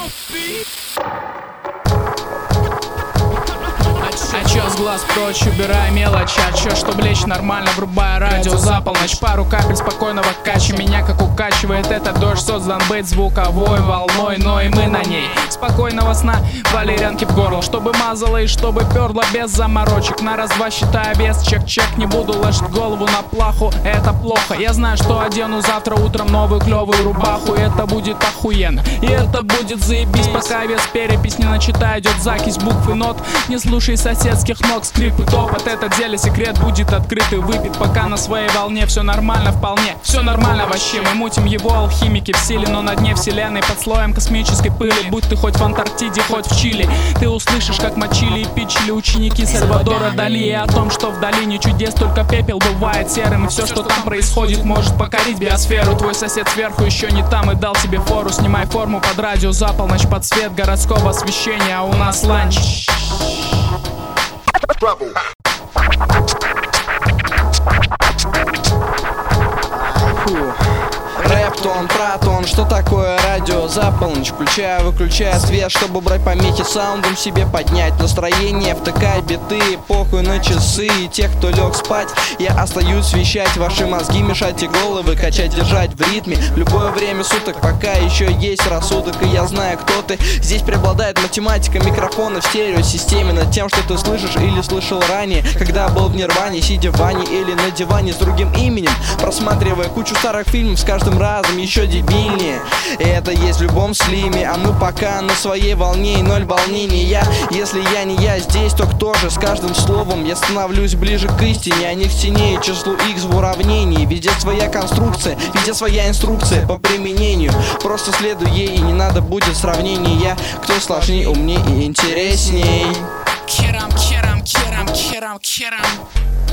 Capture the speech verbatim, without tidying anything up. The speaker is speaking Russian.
А чё с глаз прочь, убирай мелочь. А чё, чтоб лечь нормально, врубая радио за полночь. Пару капель спокойного кача. Меня как укачивает этот дождь, создан быть звуковой волной. Но и мы на ней. Спокойного сна, валерьянки в горло, чтобы мазало и чтобы перло без заморочек. На раз-два считая вес, чек-чек. Не буду ложить голову на плаху, это плохо. Я знаю, что одену завтра утром новую клевую рубаху. И это будет охуенно, и это будет заебись. Пока вес перепись не начитай, идет закись букв и нот. Не слушай соседских ног, скрип и топот. Этот деле секрет будет открыт и выпит. Пока на своей волне все нормально вполне. Все нормально вообще, мы мутим его алхимики в силе. Но на дне вселенной под слоем космической пыли. Будь ты хоть в Антарктиде, хоть в Чили, ты услышишь, как мочили и пичили ученики Сальвадора Дали. И о том, что в долине чудес только пепел бывает серым. И все, что там происходит, может покорить биосферу. Твой сосед сверху еще не там и дал тебе фору. Снимай форму под радио за полночь, под свет городского освещения. А у нас ланч. Рэп-тон, протон, что такое радио за полночь? Включаю, выключаю свет, чтобы брать помехи, саундом себе поднять настроение, втыкать биты, похуй на часы. И тех, кто лег спать, я остаюсь вещать ваши мозги, мешать и головы качать, держать в ритме в любое время суток, пока еще есть рассудок. И я знаю, кто ты. Здесь преобладает математика, микрофоны в стереосистеме над тем, что ты слышишь или слышал ранее, когда был в нирване, сидя в ванне или на диване с другим именем, просматривая кучу старых фильмов, с каждым разом еще дебильнее. И это есть в любом слиме, а мы пока на своей волне и ноль волнений. Я, если я не я здесь, то кто же? С каждым словом я становлюсь ближе к истине, а не к стене и числу икс в уравнении. Везде своя конструкция, везде своя инструкция по применению. Просто следуй ей, и не надо будет сравнений. Я, кто сложнее, умнее и интересней. Керам, керам, керам, керам, керам.